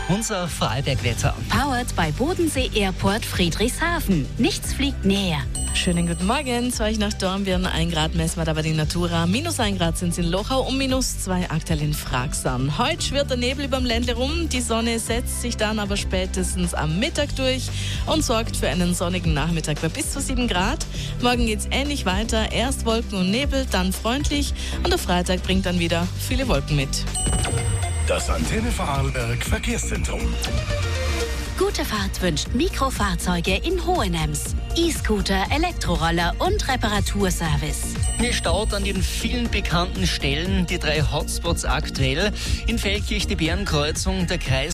unser Vorarlberg-Wetter. Powered bei Bodensee Airport Friedrichshafen. Nichts fliegt näher. Schönen guten Morgen, zu euch nach Dornbirn. 1 Grad messen wir da bei die Natura. -1 Grad sind es in Lochau und -2 aktuell in Fragsam. Heute schwirrt der Nebel überm Ländle rum. Die Sonne setzt sich dann aber spätestens am Mittag durch und sorgt für einen sonnigen Nachmittag bei bis zu 7 Grad. Morgen geht's ähnlich weiter. Erst Wolken und Nebel, dann freundlich. Und der Freitag bringt dann wieder viele Wolken mit. Das Antenne Vorarlberg Verkehrszentrum. Gute Fahrt wünscht Mikrofahrzeuge in Hohenems. E-Scooter, Elektroroller und Reparaturservice. Gestaut an den vielen bekannten Stellen, die 3 Hotspots aktuell. In Feldkirch die Bärenkreuzung, der Kreis